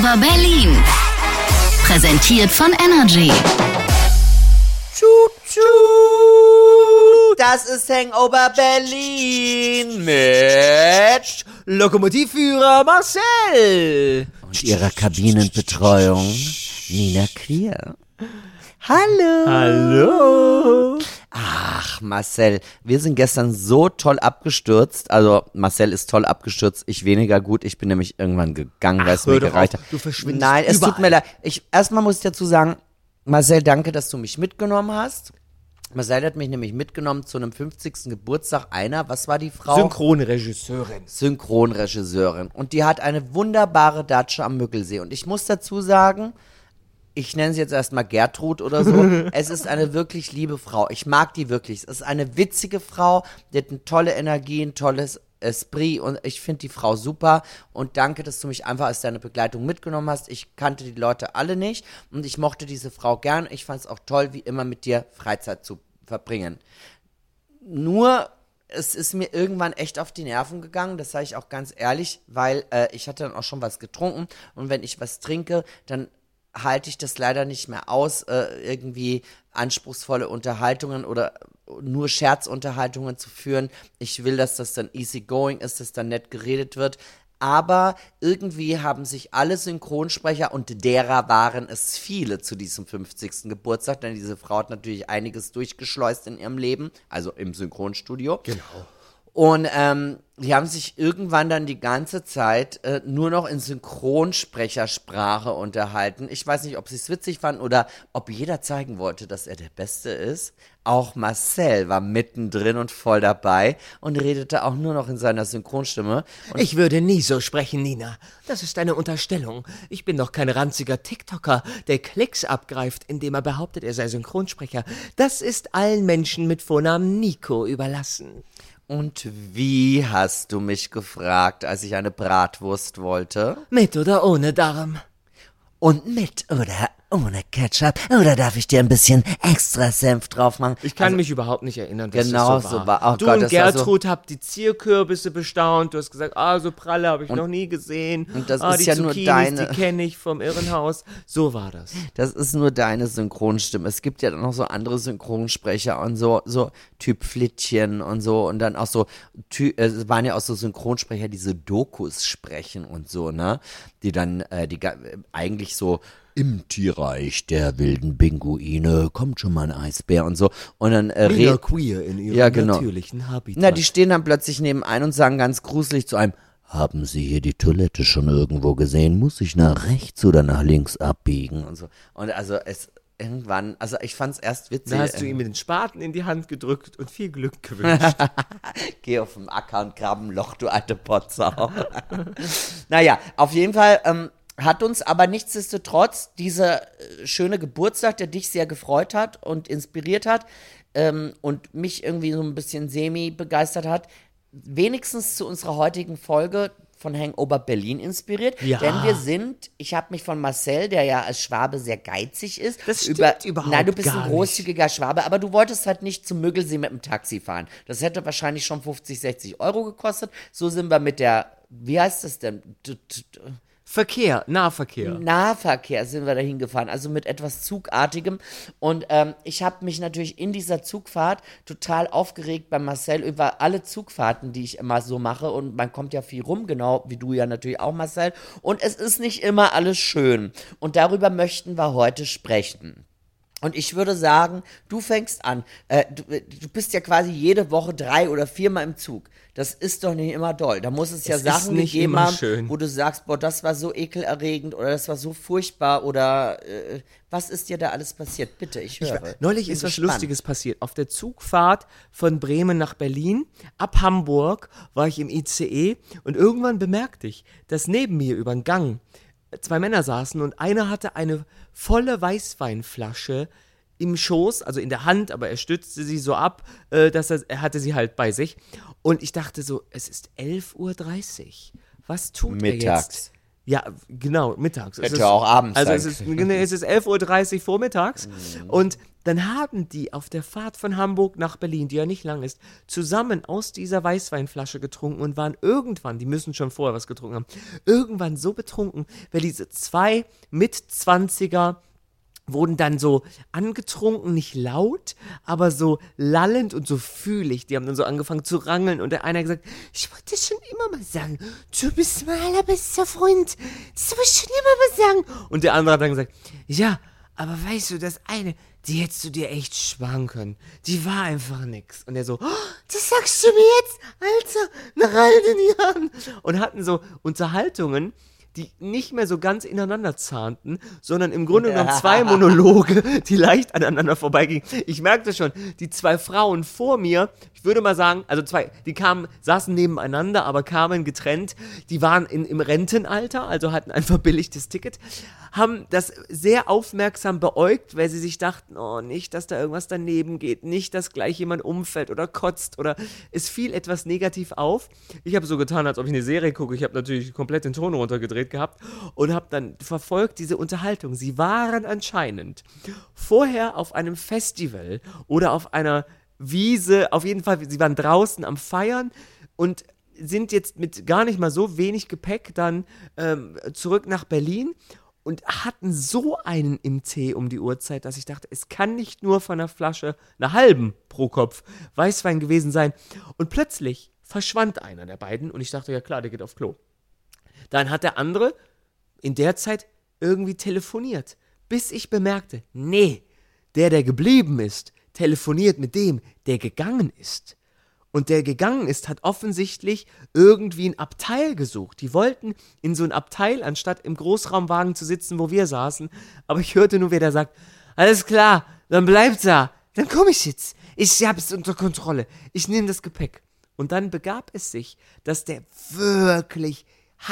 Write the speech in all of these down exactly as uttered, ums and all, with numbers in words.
Hangover Berlin. Präsentiert von Energy. Tschut, tschut. Das ist Hangover Berlin mit Lokomotivführer Marcel und ihrer Kabinenbetreuung Nina Queer. Hallo. Hallo. Ach, Marcel, wir sind gestern so toll abgestürzt. Also, Marcel ist toll abgestürzt, ich weniger gut. Ich bin nämlich irgendwann gegangen, weil es mir gereicht hat. Du verschwindest Nein, es überall. tut mir leid. Ich, erstmal muss ich dazu sagen, Marcel, danke, dass du mich mitgenommen hast. Marcel hat mich nämlich mitgenommen zu einem fünfzigsten Geburtstag einer, was war die Frau? Synchronregisseurin. Synchronregisseurin. Und die hat eine wunderbare Datsche am Müggelsee. Und ich muss dazu sagen, ich nenne sie jetzt erstmal Gertrud oder so. Es ist eine wirklich liebe Frau. Ich mag die wirklich. Es ist eine witzige Frau, die hat eine tolle Energie, ein tolles Esprit und ich finde die Frau super und danke, dass du mich einfach als deine Begleitung mitgenommen hast. Ich kannte die Leute alle nicht und ich mochte diese Frau gern. Ich fand es auch toll, wie immer mit dir Freizeit zu verbringen. Nur, es ist mir irgendwann echt auf die Nerven gegangen, das sage ich auch ganz ehrlich, weil äh, ich hatte dann auch schon was getrunken und wenn ich was trinke, dann halte ich das leider nicht mehr aus, äh, irgendwie anspruchsvolle Unterhaltungen oder nur Scherzunterhaltungen zu führen. Ich will, dass das dann easy going ist, dass dann nett geredet wird. Aber irgendwie haben sich alle Synchronsprecher, und derer waren es viele zu diesem fünfzigsten Geburtstag, denn diese Frau hat natürlich einiges durchgeschleust in ihrem Leben, also im Synchronstudio. Genau. Und ähm, die haben sich irgendwann dann die ganze Zeit äh, nur noch in Synchronsprechersprache unterhalten. Ich weiß nicht, ob sie es witzig fanden oder ob jeder zeigen wollte, dass er der Beste ist. Auch Marcel war mittendrin und voll dabei und redete auch nur noch in seiner Synchronstimme. Und ich würde nie so sprechen, Nina. Das ist eine Unterstellung. Ich bin doch kein ranziger TikToker, der Klicks abgreift, indem er behauptet, er sei Synchronsprecher. Das ist allen Menschen mit Vornamen Nico überlassen. Und wie hast du mich gefragt, als ich eine Bratwurst wollte? Mit oder ohne Darm? Und mit oder ohne Ketchup? Oder darf ich dir ein bisschen extra Senf drauf machen? Ich kann also, mich überhaupt nicht erinnern, dass genau das so war. So war. Oh du Gott, und das war Gertrud so habt die Zierkürbisse bestaunt. Du hast gesagt, ah, so pralle habe ich und, noch nie gesehen. Und das ah, ist die ja Zucchinis, nur deine. Die kenne ich vom Irrenhaus. So war das. Das ist nur deine Synchronstimme. Es gibt ja dann noch so andere Synchronsprecher und so, so Typ Flittchen und so und dann auch so, ty- es waren ja auch so Synchronsprecher, die so Dokus sprechen und so, ne? Die dann, äh, die ga- eigentlich so im Tierreich der wilden Pinguine kommt schon mal ein Eisbär und so. Und dann äh, Nina re- Queer in ihrem ja, genau. natürlichen Habitat. Na, die stehen dann plötzlich nebenein und sagen ganz gruselig zu einem: Haben Sie hier die Toilette schon irgendwo gesehen? Muss ich nach rechts oder nach links abbiegen? Und so. Und also es irgendwann, also ich fand's erst witzig. Da hast du ihm den Spaten in die Hand gedrückt und viel Glück gewünscht. Geh auf den Acker und grab ein Loch, du alte Potsau. Naja, auf jeden Fall ähm, hat uns aber nichtsdestotrotz dieser äh, schöne Geburtstag, der dich sehr gefreut hat und inspiriert hat ähm, und mich irgendwie so ein bisschen semi-begeistert hat, wenigstens zu unserer heutigen Folge von Hangover Berlin inspiriert. Ja. Denn wir sind, ich habe mich von Marcel, der ja als Schwabe sehr geizig ist. Das stimmt überhaupt Nein, du bist gar ein großzügiger Schwabe, aber du wolltest halt nicht zum Müggelsee mit dem Taxi fahren. Das hätte wahrscheinlich schon fünfzig, sechzig Euro gekostet. So sind wir mit der, wie heißt das denn? D- d- d- Verkehr, Nahverkehr. Nahverkehr sind wir dahin gefahren, also mit etwas Zugartigem. Und ähm, ich habe mich natürlich in dieser Zugfahrt total aufgeregt bei Marcel über alle Zugfahrten, die ich immer so mache. Und man kommt ja viel rum, genau wie du ja natürlich auch, Marcel. Und es ist nicht immer alles schön. Und darüber möchten wir heute sprechen. Und ich würde sagen, du fängst an. Äh, du, du bist ja quasi jede Woche drei oder viermal im Zug. Das ist doch nicht immer doll. Da muss es ja Es ist Sachen nicht gegeben immer haben, schön. wo du sagst, boah, das war so ekelerregend oder das war so furchtbar oder äh, was ist dir da alles passiert? Bitte, ich höre. Ich, neulich Bin ist was gespannt. Lustiges passiert. Auf der Zugfahrt von Bremen nach Berlin, ab Hamburg, war ich im I C E und irgendwann bemerkte ich, dass neben mir über den Gang zwei Männer saßen und einer hatte eine volle Weißweinflasche im Schoß, also in der Hand, aber er stützte sie so ab, äh, dass er, er hatte sie halt bei sich. Und ich dachte so, es ist elf Uhr dreißig. Was tut er Mittags. jetzt? Ja, genau, mittags. Es Hätte ist, auch abends Also sein es ist, nee, es ist elf Uhr dreißig vormittags. Und dann haben die auf der Fahrt von Hamburg nach Berlin, die ja nicht lang ist, zusammen aus dieser Weißweinflasche getrunken und waren irgendwann, die müssen schon vorher was getrunken haben, irgendwann so betrunken, weil diese zwei Mitzwanziger wurden dann so angetrunken, nicht laut, aber so lallend und so fühlig. Die haben dann so angefangen zu rangeln und der eine hat gesagt, ich wollte schon immer mal sagen, du bist mein allerbester Freund, das wollte ich schon immer mal sagen. Und der andere hat dann gesagt, ja, aber weißt du, das eine, die hättest du dir echt sparen können. Die war einfach nix. Und er so, oh, das sagst du mir jetzt? Alter, nach all den Jahren. Und hatten so Unterhaltungen, die nicht mehr so ganz ineinander zahnten, sondern im Grunde genommen zwei Monologe, die leicht aneinander vorbeigingen. Ich merkte schon, die zwei Frauen vor mir, ich würde mal sagen, also zwei, die kamen, saßen nebeneinander, aber kamen getrennt, die waren in, im Rentenalter, also hatten ein verbilligtes Ticket, haben das sehr aufmerksam beäugt, weil sie sich dachten, oh, nicht, dass da irgendwas daneben geht, nicht, dass gleich jemand umfällt oder kotzt oder es fiel etwas negativ auf. Ich habe so getan, als ob ich eine Serie gucke. Ich habe natürlich komplett den Ton runtergedreht gehabt und habe dann verfolgt diese Unterhaltung. Sie waren anscheinend vorher auf einem Festival oder auf einer Wiese, auf jeden Fall, sie waren draußen am Feiern und sind jetzt mit gar nicht mal so wenig Gepäck dann ähm, zurück nach Berlin und hatten so einen im Tee um die Uhrzeit, dass ich dachte, es kann nicht nur von einer Flasche, einer halben pro Kopf Weißwein gewesen sein. Und plötzlich verschwand einer der beiden und ich dachte, ja klar, der geht auf Klo. Dann hat der andere in der Zeit irgendwie telefoniert, bis ich bemerkte, nee, der, der geblieben ist, telefoniert mit dem, der gegangen ist. Und der gegangen ist, hat offensichtlich irgendwie ein Abteil gesucht. Die wollten in so ein Abteil, anstatt im Großraumwagen zu sitzen, wo wir saßen. Aber ich hörte nur, wer da sagt, alles klar, dann bleibt da. Dann komme ich jetzt. Ich habe es unter Kontrolle. Ich nehme das Gepäck. Und dann begab es sich, dass der wirklich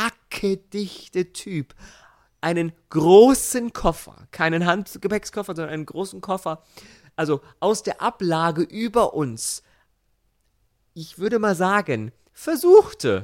hackedichte Typ einen großen Koffer, keinen Handgepäckskoffer, sondern einen großen Koffer, also aus der Ablage über uns, ich würde mal sagen, versuchte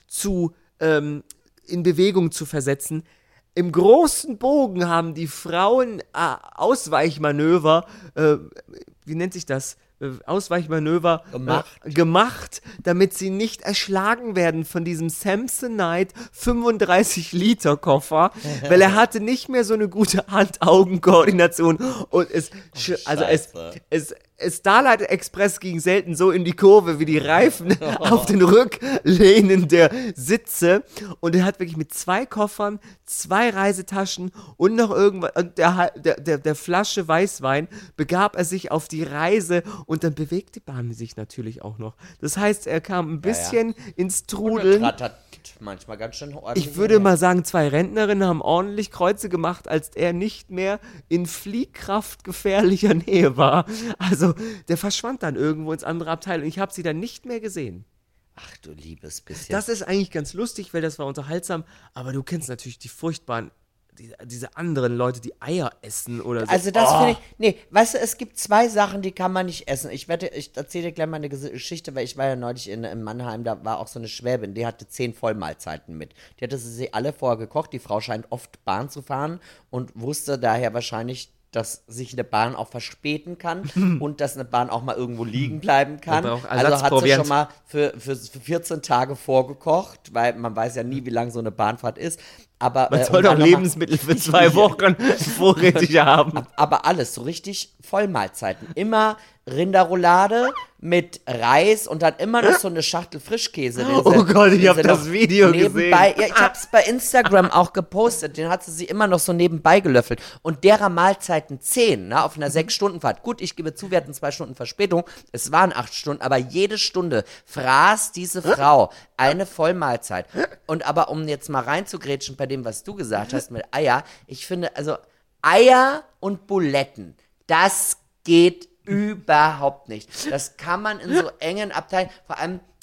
zu ähm, in Bewegung zu versetzen. Im großen Bogen haben die Frauen äh, Ausweichmanöver, äh, wie nennt sich das? Äh, Ausweichmanöver gemacht. Äh, gemacht, damit sie nicht erschlagen werden von diesem Samsonite fünfunddreißig Liter Koffer, weil er hatte nicht mehr so eine gute Hand-Augen-Koordination und es, oh, also es, es Starlight Express ging selten so in die Kurve wie die Reifen auf den Rücklehnen der Sitze und er hat wirklich mit zwei Koffern, zwei Reisetaschen und noch irgendwas, und der, der, der, der Flasche Weißwein begab er sich auf die Reise und dann bewegte die Bahn sich natürlich auch noch. Das heißt, er kam ein bisschen ja, ja. ins Trudeln. Manchmal ganz schön ordentlich. Ich würde mal sagen, zwei Rentnerinnen haben ordentlich Kreuze gemacht, als er nicht mehr in fliehkraftgefährlicher Nähe war. Also, der verschwand dann irgendwo ins andere Abteil und ich habe sie dann nicht mehr gesehen. Ach du liebes bisschen. Das ist eigentlich ganz lustig, weil das war unterhaltsam, aber du kennst natürlich die furchtbaren, die, diese anderen Leute, die Eier essen oder so. Also das oh. finde ich, nee, weißt du, es gibt zwei Sachen, die kann man nicht essen. Ich wette, ich erzähle dir gleich mal eine Geschichte, weil ich war ja neulich in, in Mannheim, da war auch so eine Schwäbin, die hatte zehn Vollmahlzeiten mit. Die hatte sie alle vorher gekocht, die Frau scheint oft Bahn zu fahren und wusste daher wahrscheinlich, dass sich eine Bahn auch verspäten kann und dass eine Bahn auch mal irgendwo liegen bleiben kann. Also hat sie schon mal für, für, für vierzehn Tage vorgekocht, weil man weiß ja nie, wie lang so eine Bahnfahrt ist. Aber, man äh, soll doch Lebensmittel für zwei Wochen vorrätig haben. Aber alles, so richtig Vollmahlzeiten. Immer Rinderroulade mit Reis und dann immer noch so eine Schachtel Frischkäse. Den oh sie, Gott, ich habe das Video nebenbei, gesehen. Ja, ich habe es bei Instagram auch gepostet. Den hat sie sie immer noch so nebenbei gelöffelt. Und derer Mahlzeiten zehn, ne, auf einer sechs-Stunden-Fahrt. Gut, ich gebe zu, wir hatten zwei Stunden Verspätung. Es waren acht Stunden, aber jede Stunde fraß diese Frau eine Vollmahlzeit. Und aber um jetzt mal reinzugrätschen bei dem, was du gesagt hast mit Eier, ich finde, also Eier und Buletten, das geht überhaupt nicht. Das kann man in so engen Abteilen, vor allem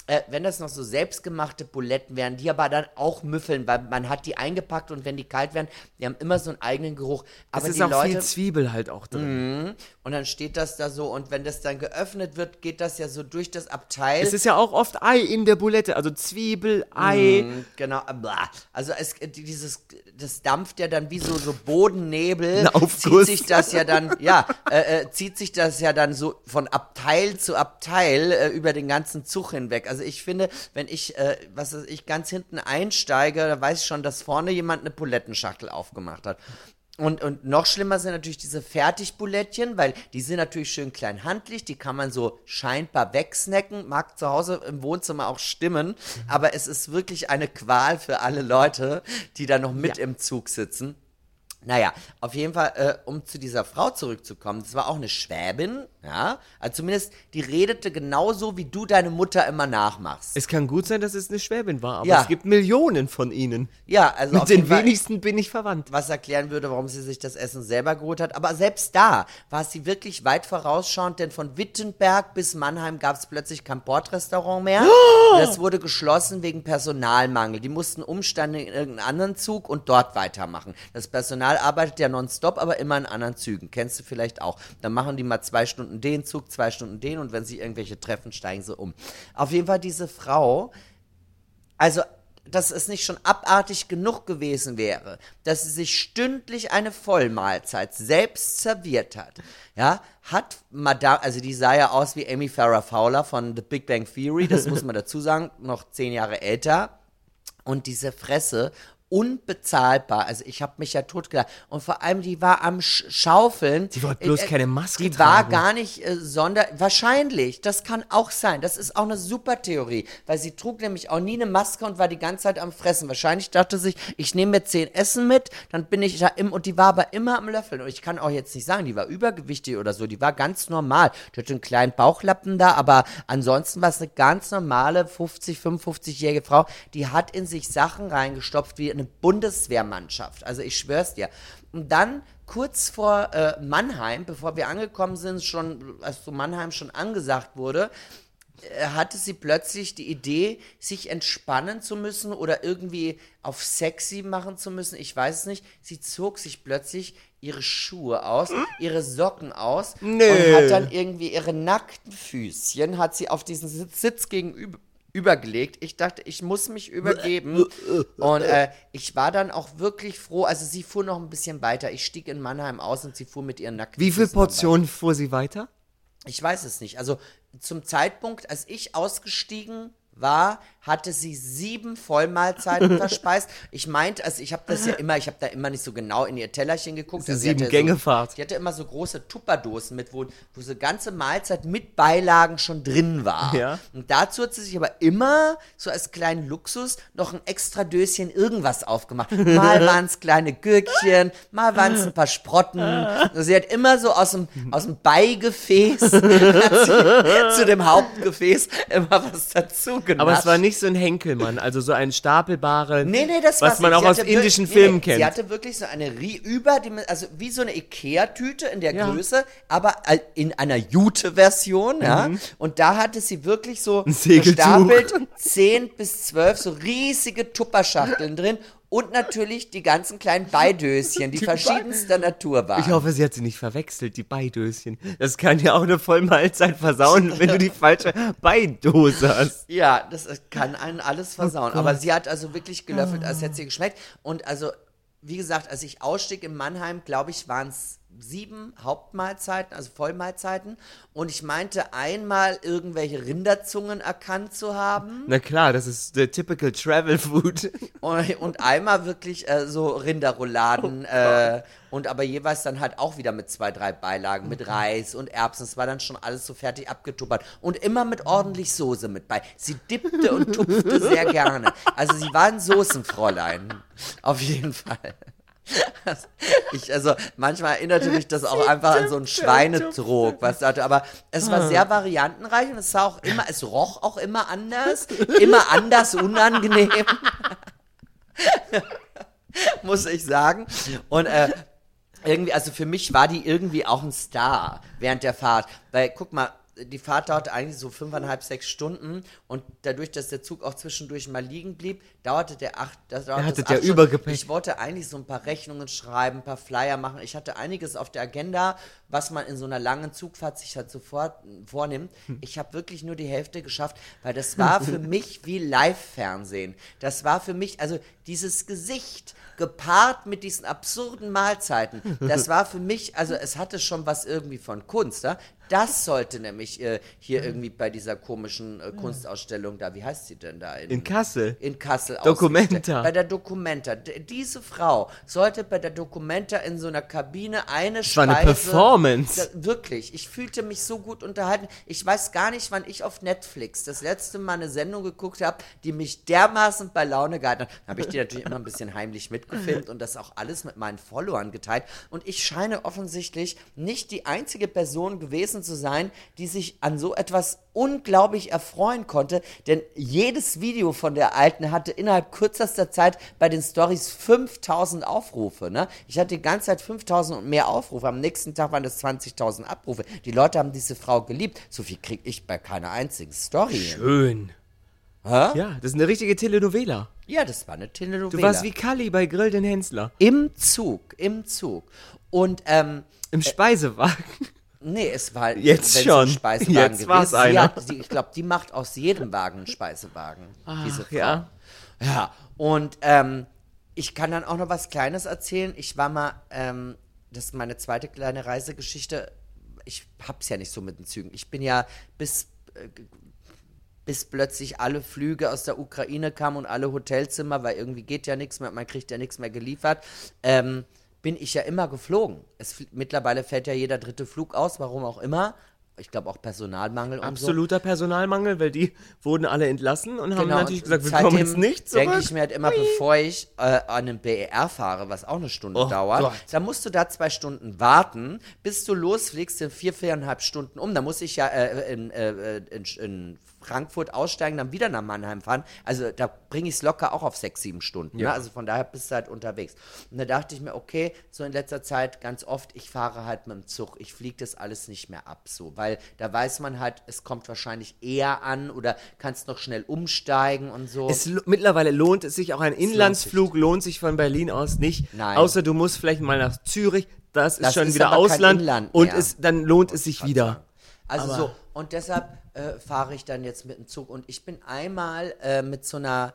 Äh, wenn das noch so selbstgemachte Buletten wären, die aber dann auch müffeln, weil man hat die eingepackt und wenn die kalt werden, die haben immer so einen eigenen Geruch. Aber Es ist die auch Leute, viel Zwiebel halt auch drin. und dann steht das da so und wenn das dann geöffnet wird, geht das ja so durch das Abteil. Es ist ja auch oft Ei in der Bulette, also Zwiebel, Ei. Mm, genau, blah. Also es, dieses, das dampft ja dann wie so, so Bodennebel, Ein Aufguss. zieht sich das ja dann, ja, äh, äh, zieht sich das ja dann so von Abteil zu Abteil äh, über den ganzen Zug hinweg. Also ich finde, wenn ich, äh, was weiß ich, ganz hinten einsteige, da weiß ich schon, dass vorne jemand eine Bulettenschachtel aufgemacht hat. Und, und noch schlimmer sind natürlich diese Fertigbulettchen, weil die sind natürlich schön klein handlich, die kann man so scheinbar wegsnacken, mag zu Hause im Wohnzimmer auch stimmen, aber es ist wirklich eine Qual für alle Leute, die da noch mit Ja. im Zug sitzen. Naja, auf jeden Fall, äh, um zu dieser Frau zurückzukommen, das war auch eine Schwäbin, ja, also zumindest, die redete genauso, wie du deine Mutter immer nachmachst. Es kann gut sein, dass es eine Schwäbin war, aber Ja. es gibt Millionen von ihnen. Ja, also Mit auf jeden den Fall, wenigsten bin ich verwandt. was erklären würde, warum sie sich das Essen selber geholt hat. Aber selbst da war sie wirklich weit vorausschauend, denn von Wittenberg bis Mannheim gab es plötzlich kein Bordrestaurant mehr. Das wurde geschlossen wegen Personalmangel. Die mussten umsteigen in irgendeinen anderen Zug und dort weitermachen. Das Personal arbeitet ja nonstop, aber immer in anderen Zügen. Kennst du vielleicht auch. Dann machen die mal zwei Stunden den Zug, zwei Stunden den und wenn sie irgendwelche treffen, steigen sie um. Auf jeden Fall diese Frau, also dass es nicht schon abartig genug gewesen wäre, dass sie sich stündlich eine Vollmahlzeit selbst serviert hat, ja, hat Madame, also die sah ja aus wie Amy Farrah Fowler von The Big Bang Theory, das muss man dazu sagen, noch zehn Jahre älter, und diese Fresse, unbezahlbar, also ich habe mich ja totgelacht und vor allem die war am Sch Schaufeln. Die wollte bloß keine Maske Die tragen. war gar nicht äh, sonder, wahrscheinlich, das kann auch sein, das ist auch eine super Theorie, weil sie trug nämlich auch nie eine Maske und war die ganze Zeit am Fressen. Wahrscheinlich dachte sich, ich nehme mir zehn Essen mit, dann bin ich da im, und die war aber immer am Löffeln und ich kann auch jetzt nicht sagen, die war übergewichtig oder so, die war ganz normal, die hatte einen kleinen Bauchlappen da, aber ansonsten war es eine ganz normale fünfzig, fünfundfünfzigjährige Frau, die hat in sich Sachen reingestopft wie eine Bundeswehrmannschaft, also ich schwör's dir. Und dann kurz vor äh, Mannheim, bevor wir angekommen sind, schon, als so Mannheim schon angesagt wurde, äh, hatte sie plötzlich die Idee, sich entspannen zu müssen oder irgendwie auf sexy machen zu müssen, ich weiß es nicht. Sie zog sich plötzlich ihre Schuhe aus, ihre Socken aus Nö. und hat dann irgendwie ihre nackten Füßchen, hat sie auf diesen Sitz, Sitz gegenüber übergelegt. Ich dachte, ich muss mich übergeben. Und äh, ich war dann auch wirklich froh. Also sie fuhr noch ein bisschen weiter. Ich stieg in Mannheim aus und sie fuhr mit ihren nackten Wie viele Füßen dabei. Portionen fuhr sie weiter? Ich weiß es nicht. Also zum Zeitpunkt, als ich ausgestiegen war, hatte sie sieben Vollmahlzeiten verspeist. Ich meinte, also ich habe das ja immer, ich habe da immer nicht so genau in ihr Tellerchen geguckt. Das ist Also eine sie hatte Sieben-Gänge-Fahrt. So, die hatte immer so große Tupperdosen mit, wo, wo so ganze Mahlzeit mit Beilagen schon drin war. Ja. Und dazu hat sie sich aber immer so als kleinen Luxus noch ein extra Döschen irgendwas aufgemacht. Mal waren es kleine Gürkchen, mal waren es ein paar Sprotten. Also sie hat immer so aus dem, aus dem Beigefäß hat sie zu dem Hauptgefäß immer was dazu genascht. Aber es war nicht so ein Henkelmann, also so ein stapelbarer, Nee, nee, das was war's man nicht. auch Sie aus hatte indischen wirklich- Filmen nee, nee, kennt. Sie hatte wirklich so eine Rie über, also wie so eine Ikea-Tüte in der Ja. Größe, aber al- in einer Jute-Version, ja. Und da hatte sie wirklich so Segeltuch. gestapelt zehn bis zwölf so riesige Tupperschachteln drin und natürlich die ganzen kleinen Beidöschen, die, Die verschiedenster Natur waren. Ich hoffe, sie hat sie nicht verwechselt, die Beidöschen. Das kann ja auch eine Vollmahlzeit versauen, wenn du die falsche Beidose hast. Ja, das kann einen alles versauen. Oh Aber Gott. sie hat also wirklich gelöffelt, als hätte sie geschmeckt. Und also, wie gesagt, als ich ausstieg in Mannheim, glaube ich, waren es sieben Hauptmahlzeiten, also Vollmahlzeiten. Und ich meinte einmal irgendwelche Rinderzungen erkannt zu haben. Na klar, das ist der typical Travel Food. Und, und einmal wirklich äh, so Rinderrouladen. äh, und aber jeweils dann halt auch wieder mit zwei, drei Beilagen, mit Reis und Erbsen. Es war dann schon alles so fertig abgetuppert. Und immer mit ordentlich Soße mit bei. Sie dippte und tupfte sehr gerne. Also sie war ein Soßenfräulein. Auf jeden Fall. Ich, also manchmal erinnerte mich das auch einfach an so einen Schweinetrog, was hatte, aber es war sehr variantenreich und es sah auch immer, es roch auch immer anders, immer anders unangenehm, muss ich sagen. Und äh, irgendwie, also für mich war die irgendwie auch ein Star während der Fahrt, weil guck mal, die Fahrt dauerte eigentlich so fünfeinhalb, sechs Stunden und dadurch, dass der Zug auch zwischendurch mal liegen blieb, dauerte der acht, das dauerte Er hatte das ja acht Stunden. Übergepäck. Ich wollte eigentlich so ein paar Rechnungen schreiben, ein paar Flyer machen. Ich hatte einiges auf der Agenda, was man in so einer langen Zugfahrt sich halt sofort vornimmt. Ich habe wirklich nur die Hälfte geschafft, weil das war für mich wie Live-Fernsehen. Das war für mich, also dieses Gesicht gepaart mit diesen absurden Mahlzeiten, das war für mich, also es hatte schon was irgendwie von Kunst, ja? Das sollte nämlich äh, hier irgendwie bei dieser komischen äh, Kunstausstellung da, wie heißt sie denn da? In Kassel. In Kassel Documenta. ausgestellt. Bei der Documenta. D- diese Frau sollte bei der Documenta in so einer Kabine eine Das war Speise... eine Performance. Da, wirklich. Ich fühlte mich so gut unterhalten. Ich weiß gar nicht, wann ich auf Netflix das letzte Mal eine Sendung geguckt habe, die mich dermaßen bei Laune gehalten hat. Dann habe ich die natürlich immer ein bisschen heimlich mitgefilmt und das auch alles mit meinen Followern geteilt. Und ich scheine offensichtlich nicht die einzige Person gewesen zu sein, die sich an so etwas unglaublich erfreuen konnte, denn jedes Video von der Alten hatte innerhalb kürzester Zeit bei den Stories fünftausend Aufrufe, ne? Ich hatte die ganze Zeit fünftausend und mehr Aufrufe, am nächsten Tag waren das zwanzigtausend Abrufe. Die Leute haben diese Frau geliebt, so viel kriege ich bei keiner einzigen Story. Schön. Hä? Ja, das ist eine richtige Telenovela. Ja, das war eine Telenovela. Du warst wie Kalli bei Grill den Hensler. Im Zug, im Zug. Und, ähm, Im Speisewagen. nee, es war Jetzt wenn's schon. ein Speisewagen Jetzt war's gewesen. Sie einer. hat, die, ich glaube, die macht aus jedem Wagen einen Speisewagen. diese Ach, Frau. ja. Ja, und ähm, ich kann dann auch noch was Kleines erzählen. Ich war mal, ähm, das ist meine zweite kleine Reisegeschichte. Ich hab's ja nicht so mit den Zügen. Ich bin ja bis, äh, bis plötzlich alle Flüge aus der Ukraine kamen und alle Hotelzimmer, weil irgendwie geht ja nichts mehr, man kriegt ja nichts mehr geliefert, ähm, bin ich ja immer geflogen. Es, fl- mittlerweile fällt ja jeder dritte Flug aus, warum auch immer. Ich glaube auch Personalmangel und so. Absoluter Personalmangel, weil die wurden alle entlassen und haben Genau, natürlich und gesagt, wir kommen jetzt nicht zurück. denke ich mir halt immer, bevor ich äh, an einem B E R fahre, was auch eine Stunde Oh dauert, Gott. dann musst du da zwei Stunden warten, bis du losfliegst, sind vier, viereinhalb Stunden um. Da muss ich ja äh, in, äh, in, in Frankfurt aussteigen, dann wieder nach Mannheim fahren. Also da bringe ich es locker auch auf sechs, sieben Stunden. Ja. Ne? Also von daher bist du halt unterwegs. Und da dachte ich mir, okay, so in letzter Zeit ganz oft, ich fahre halt mit dem Zug. Ich fliege das alles nicht mehr ab so, weil da weiß man halt, es kommt wahrscheinlich eher an oder kannst noch schnell umsteigen und so. Es, lo- mittlerweile lohnt es sich, auch ein Inlandsflug lohnt sich von Berlin aus nicht. Nein. Außer du musst vielleicht mal nach Zürich, das ist Das schon ist wieder aber kein Ausland Inland und mehr. es, dann lohnt es sich wieder. Also Aber- so, und deshalb äh, fahre ich dann jetzt mit dem Zug. Und ich bin einmal äh, mit so einer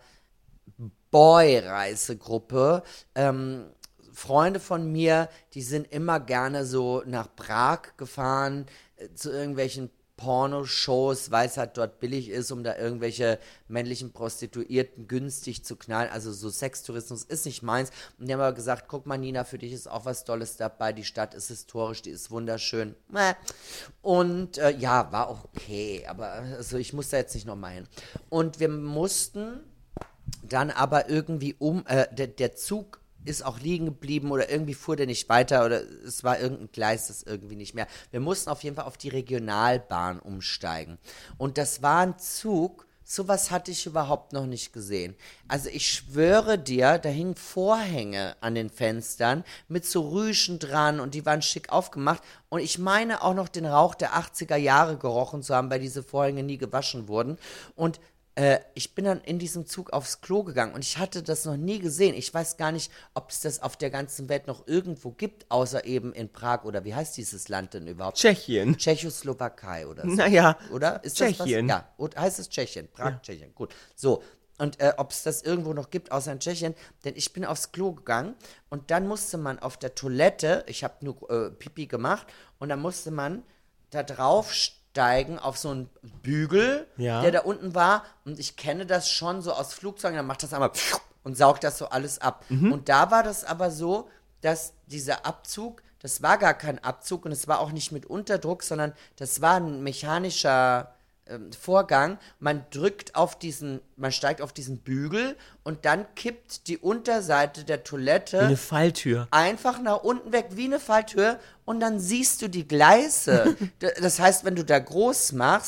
Boy-Reisegruppe, ähm, Freunde von mir, die sind immer gerne so nach Prag gefahren, äh, zu irgendwelchen Pornoshows, weil es halt dort billig ist, um da irgendwelche männlichen Prostituierten günstig zu knallen. Also so Sextourismus ist nicht meins. Und die haben aber gesagt, guck mal Nina, für dich ist auch was Tolles dabei. Die Stadt ist historisch, die ist wunderschön. Mäh. Und äh, ja, war auch okay, aber also ich muss da jetzt nicht nochmal hin. Und wir mussten dann aber irgendwie um, äh, der, der Zug ist auch liegen geblieben oder irgendwie fuhr der nicht weiter oder es war irgendein Gleis, das irgendwie nicht mehr. Wir mussten auf jeden Fall auf die Regionalbahn umsteigen. Und das war ein Zug, sowas hatte ich überhaupt noch nicht gesehen. Also ich schwöre dir, da hingen Vorhänge an den Fenstern mit so Rüschen dran und die waren schick aufgemacht. Und ich meine auch noch den Rauch der achtziger Jahre gerochen zu haben, weil diese Vorhänge nie gewaschen wurden. Und Äh, ich bin dann in diesem Zug aufs Klo gegangen und ich hatte das noch nie gesehen. Ich weiß gar nicht, ob es das auf der ganzen Welt noch irgendwo gibt, außer eben in Prag oder wie heißt dieses Land denn überhaupt? Tschechien. Tschechoslowakei oder so. Naja, Oder? Ist Tschechien. Das was? Ja, und heißt es Tschechien. Prag, Tschechien. Gut. So. Und äh, ob es das irgendwo noch gibt, außer in Tschechien, denn ich bin aufs Klo gegangen und dann musste man auf der Toilette, ich habe nur äh, Pipi gemacht, und dann musste man da drauf steigen auf so einen Bügel, Ja. der da unten war. Und ich kenne das schon so aus Flugzeugen, dann macht das einmal und saugt das so alles ab. Und da war das aber so, dass dieser Abzug, das war gar kein Abzug und es war auch nicht mit Unterdruck, sondern das war ein mechanischer ähm, Vorgang. Man drückt auf diesen, man steigt auf diesen Bügel und dann kippt die Unterseite der Toilette Eine Falltür. einfach nach unten weg wie eine Falltür und dann siehst du die Gleise. D- das heißt, wenn du da groß machst,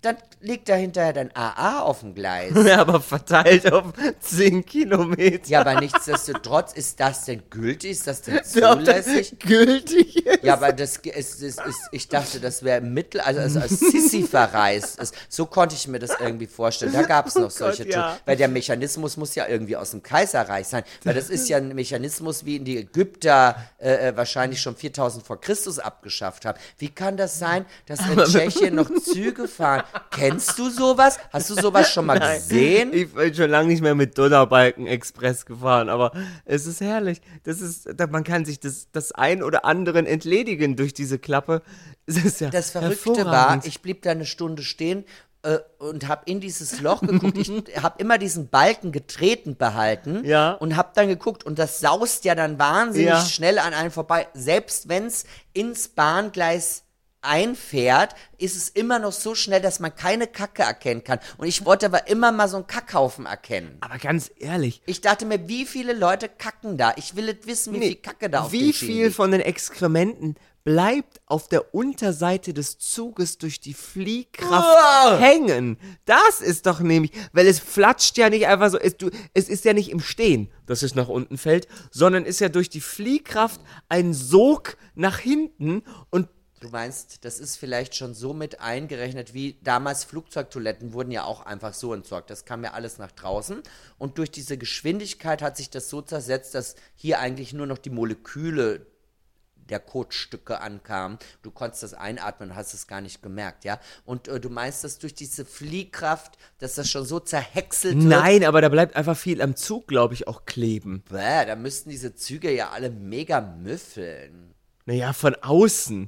dann liegt da hinterher dein A A auf dem Gleis. Ja, aber verteilt auf zehn Kilometer. Ja, aber nichtsdestotrotz, ist das denn gültig? Ist das denn Ob das zulässig? gültig ist. Ja, aber das ist, ist, ist ich dachte, das wäre im Mittel, also als, als Sissi verreist ist. So konnte ich mir das irgendwie vorstellen. Da gab es noch solche Oh Gott, ja. Tools. Weil der Mechanismus muss ja irgendwie aus dem Kaiserreich sein. Weil das ist ja ein Mechanismus, wie ihn die Ägypter äh, äh, wahrscheinlich schon viertausend vor Christus abgeschafft haben. Wie kann das sein, dass in Tschechien noch Züge fahren? Kennst du sowas? Hast du sowas schon mal Nein, gesehen? Ich bin schon lange nicht mehr mit Donnerbalken Express gefahren, aber es ist herrlich. Das ist, da- man kann sich das, das ein oder anderen entledigen durch diese Klappe. Es ist ja Das Verrückte war, hervorragend. ich blieb da eine Stunde stehen äh, und habe in dieses Loch geguckt. Ich habe immer diesen Balken getreten behalten Ja. und habe dann geguckt. Und das saust ja dann wahnsinnig Ja. schnell an einem vorbei. Selbst wenn es ins Bahngleis einfährt, ist es immer noch so schnell, dass man keine Kacke erkennen kann. Und ich wollte aber immer mal so einen Kackhaufen erkennen. Aber ganz ehrlich, Ich dachte mir, wie viele Leute kacken da? Ich will nicht wissen, wie nee, viel Kacke da auf wie den Schienen viel liegt. von den Exkrementen bleibt auf der Unterseite des Zuges durch die Fliehkraft Uah! hängen? Das ist doch nämlich, weil es flatscht ja nicht einfach so, es, du, es ist ja nicht im Stehen, dass es nach unten fällt, sondern ist ja durch die Fliehkraft ein Sog nach hinten und Du meinst, das ist vielleicht schon so mit eingerechnet, wie damals Flugzeugtoiletten wurden ja auch einfach so entsorgt. Das kam ja alles nach draußen. Und durch diese Geschwindigkeit hat sich das so zersetzt, dass hier eigentlich nur noch die Moleküle der Kotstücke ankamen. Du konntest das einatmen und hast es gar nicht gemerkt, ja? Und äh, du meinst, dass durch diese Fliehkraft, dass das schon so zerhäckselt wird? Nein, aber da bleibt einfach viel am Zug, glaube ich, auch kleben. Bäh, da müssten diese Züge ja alle mega müffeln. Naja, von außen.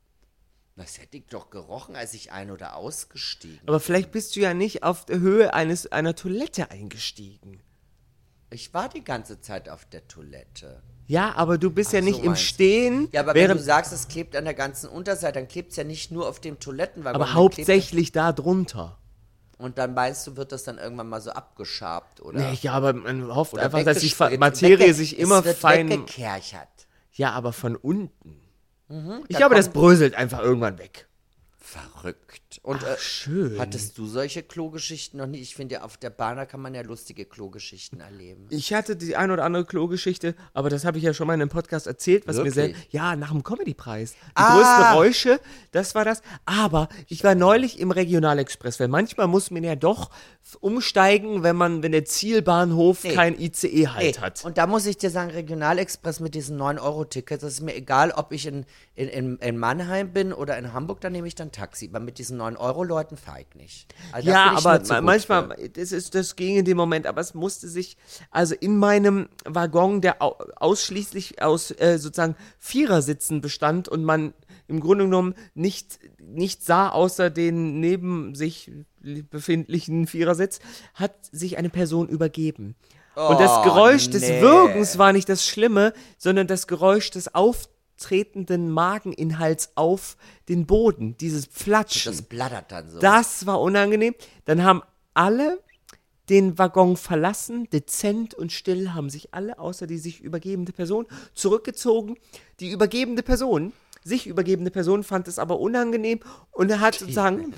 Das hätte ich doch gerochen, als ich ein- oder ausgestiegen. Aber vielleicht bist du ja nicht auf der Höhe eines, einer Toilette eingestiegen. Ich war die ganze Zeit auf der Toilette. Ja, aber du bist ja Ach nicht so, im meinst du. Stehen. Ja, aber wenn während, du sagst, es klebt an der ganzen Unterseite, dann klebt es ja nicht nur auf dem Toilettenwaggon. aber dann hauptsächlich da drunter. klebt- Und dann meinst du, wird das dann irgendwann mal so abgeschabt, oder? Nee, ja, aber man hofft Oder einfach, dass die Fa- weggespritzt, Materie wegge- sich immer es wird fein. weggekerchert. Ja, aber von unten. ich Mhm, da glaube, das kommt- bröselt einfach irgendwann weg. Verrückt. Und Ach, äh, schön. hattest du solche Klogeschichten noch nie? Ich finde ja, auf der Bahn, da kann man ja lustige Klogeschichten erleben. Ich hatte die ein oder andere Klogeschichte, aber das habe ich ja schon mal in einem Podcast erzählt, was mir sehr. Wirklich? Ja, nach dem Comedy-Preis. Die Ah. größten Räusche, das war das. Aber ich war neulich im Regionalexpress, weil manchmal muss man ja doch f- umsteigen, wenn man, wenn der Zielbahnhof Nee. kein I C E-Halt Ey, hat. Und da muss ich dir sagen, Regionalexpress mit diesen neun Euro Tickets, das ist mir egal, ob ich in, in, in, in Mannheim bin oder in Hamburg, dann nehme ich dann Taxi. Aber mit diesen neun Euro Leuten fahre ich nicht. Also da Ja, bin ich aber nicht so ma- gut manchmal, für. das, ist, das ging in dem Moment, aber es musste sich, also in meinem Waggon, der au ausschließlich aus äh, sozusagen Vierersitzen bestand und man im Grunde genommen nicht, nicht sah, außer den neben sich befindlichen Vierersitz, hat sich eine Person übergeben. und das Oh, Geräusch des nee. Würgens war nicht das Schlimme, sondern das Geräusch des auftretenden Mageninhalts auf den Boden, dieses Platschen. Das bladdert dann so. Das war unangenehm. Dann haben alle den Waggon verlassen, dezent und still, haben sich alle, außer die sich übergebende Person, zurückgezogen. Die übergebende Person, sich übergebende Person, fand es aber unangenehm und hat sozusagen,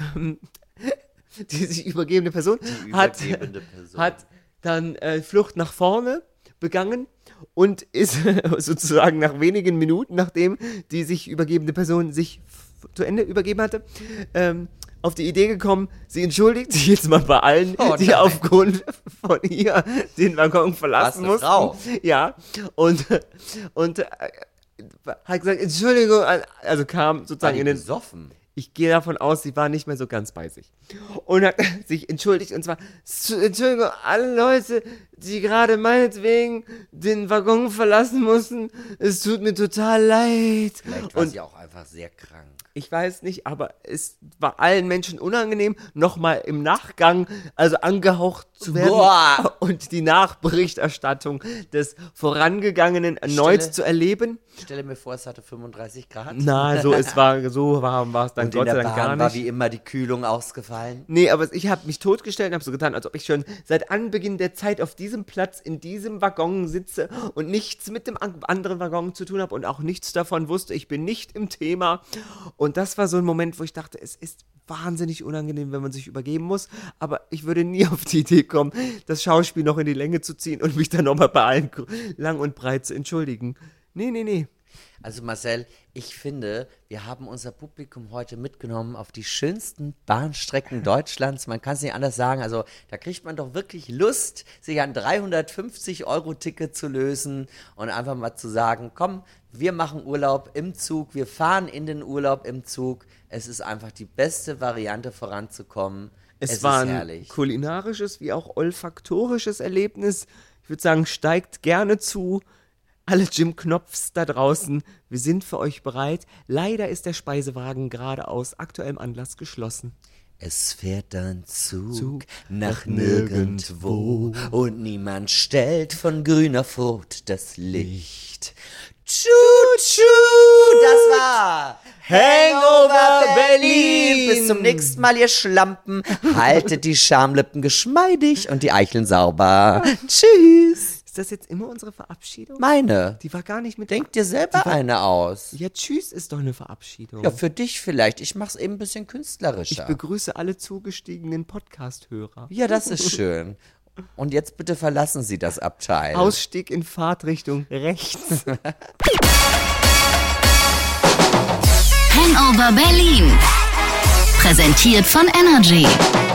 die sich übergebende Person, Die hat, übergebende Person. hat dann äh, Flucht nach vorne begangen und ist sozusagen nach wenigen Minuten, nachdem die sich übergebende Person sich f- zu Ende übergeben hatte, ähm, auf die Idee gekommen, sie entschuldigt sich jetzt mal bei allen, Oh die nein. aufgrund von ihr den Waggon verlassen eine mussten. Frau? Ja, und, und äh, hat gesagt, Entschuldigung, also kam War sozusagen die in den... besoffen? Ich gehe davon aus, sie war nicht mehr so ganz bei sich. Und hat sich entschuldigt, und zwar, "S- Entschuldigung, alle Leute, die gerade meinetwegen den Waggon verlassen mussten, es tut mir total leid. Vielleicht war Und sie auch einfach sehr krank. ich weiß nicht, aber es war allen Menschen unangenehm, nochmal im Nachgang, also angehaucht zu werden Boah. und die Nachberichterstattung des Vorangegangenen erneut Stille. zu erleben. Ich stelle mir vor, es hatte fünfunddreißig Grad. Na, so, es war, so warm war es dann Und in Gott sei der Dank Bahn gar nicht. war wie immer die Kühlung ausgefallen. Nee, aber ich habe mich totgestellt und habe so getan, als ob ich schon seit Anbeginn der Zeit auf diesem Platz, in diesem Waggon sitze und nichts mit dem an- anderen Waggon zu tun habe und auch nichts davon wusste. Ich bin nicht im Thema. Und und das war so ein Moment, wo ich dachte, es ist wahnsinnig unangenehm, wenn man sich übergeben muss, aber ich würde nie auf die Idee kommen, das Schauspiel noch in die Länge zu ziehen und mich dann nochmal bei allen lang und breit zu entschuldigen. Nee, nee, nee. Also Marcel, ich finde, wir haben unser Publikum heute mitgenommen auf die schönsten Bahnstrecken Deutschlands. Man kann es nicht anders sagen. Also da kriegt man doch wirklich Lust, sich ein dreihundertfünfzig Euro Ticket zu lösen und einfach mal zu sagen, komm, wir machen Urlaub im Zug, wir fahren in den Urlaub im Zug. Es ist einfach die beste Variante voranzukommen. Es, es war ist ein herrlich. kulinarisches wie auch olfaktorisches Erlebnis. Ich würde sagen, steigt gerne zu. Alle Jim Knopfs da draußen, wir sind für euch bereit. Leider ist der Speisewagen gerade aus aktuellem Anlass geschlossen. Es fährt ein Zug, Zug nach nach nirgendwo und niemand stellt von grüner Frucht das Licht. Tschu, tschu, das war Hangover Berlin. Bis zum nächsten Mal, ihr Schlampen. Haltet die Schamlippen geschmeidig und die Eicheln sauber. Tschüss. Ist das jetzt immer unsere Verabschiedung? Meine. Die war gar nicht mit... Denk dir selber war- eine aus. Ja, tschüss ist doch eine Verabschiedung. Ja, für dich vielleicht. Ich mach's eben ein bisschen Ich künstlerischer. begrüße alle zugestiegenen Podcast-Hörer. Ja, das ist schön. Und jetzt bitte verlassen Sie das Abteil. Ausstieg in Fahrtrichtung rechts. Hangover Berlin. Präsentiert von Energy.